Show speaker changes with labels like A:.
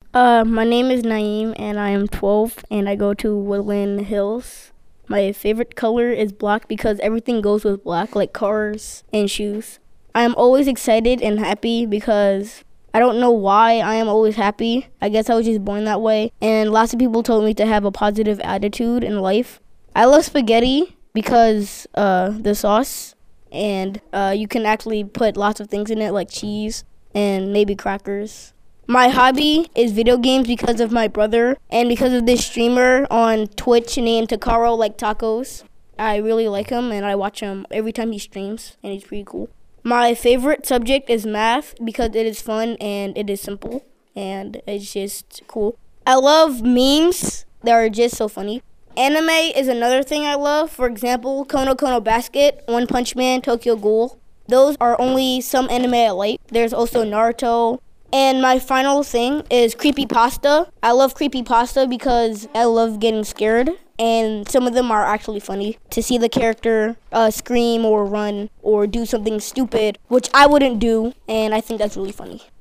A: My name is Naeem and I am 12 and I go to Woodland Hills. My favorite color is black because everything goes with black, like cars and shoes. I am always excited and happy because I don't know why I am always happy. I guess I was just born that way. And lots of people told me to have a positive attitude in life. I love spaghetti because the sauce and you can actually put lots of things in it like cheese and maybe crackers. My hobby is video games because of my brother and because of this streamer on Twitch named Takaro Like Tacos. I really like him and I watch him every time he streams and he's pretty cool. My favorite subject is math because it is fun and it is simple and it's just cool. I love memes that are just so funny. Anime is another thing I love. For example, Kono Kono Basket, One Punch Man, Tokyo Ghoul. Those are only some anime I like. There's also Naruto. And my final thing is creepypasta. I love creepypasta because I love getting scared. And some of them are actually funny. To see the character scream or run or do something stupid, which I wouldn't do. And I think that's really funny.